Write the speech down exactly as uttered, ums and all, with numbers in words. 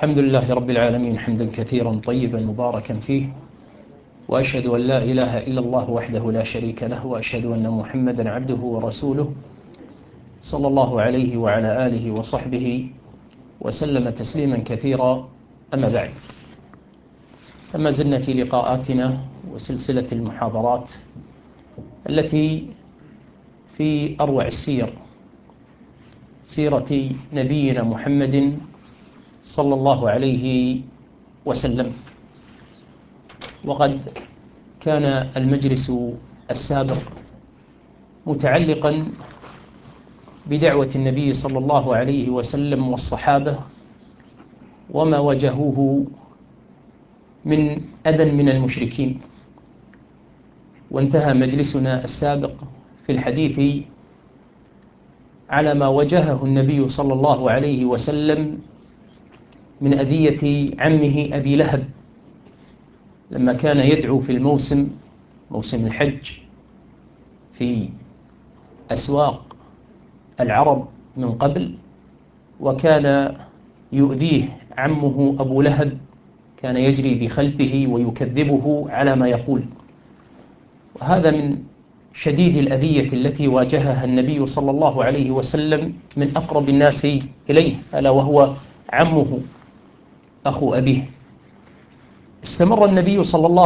الحمد لله رب العالمين حمدا كثيرا طيبا مباركا فيه، وأشهد أن لا إله إلا الله وحده لا شريك له، وأشهد أن محمدا عبده ورسوله صلى الله عليه وعلى آله وصحبه وسلم تسليما كثيرا. أما بعد، فما زلنا في لقاءاتنا وسلسلة المحاضرات التي في أروع السير، سيرة نبينا محمد صلى الله عليه وسلم. وقد كان المجلس السابق متعلقا بدعوة النبي صلى الله عليه وسلم والصحابة وما واجهوه من أذى من المشركين، وانتهى مجلسنا السابق في الحديث على ما واجهه النبي صلى الله عليه وسلم من أذية عمه أبي لهب لما كان يدعو في الموسم موسم الحج في أسواق العرب من قبل، وكان يؤذيه عمه أبو لهب، كان يجري بخلفه ويكذبه على ما يقول. وهذا من شديد الأذية التي واجهها النبي صلى الله عليه وسلم من أقرب الناس إليه، ألا وهو عمه أخو أبيه. استمر النبي صلى الله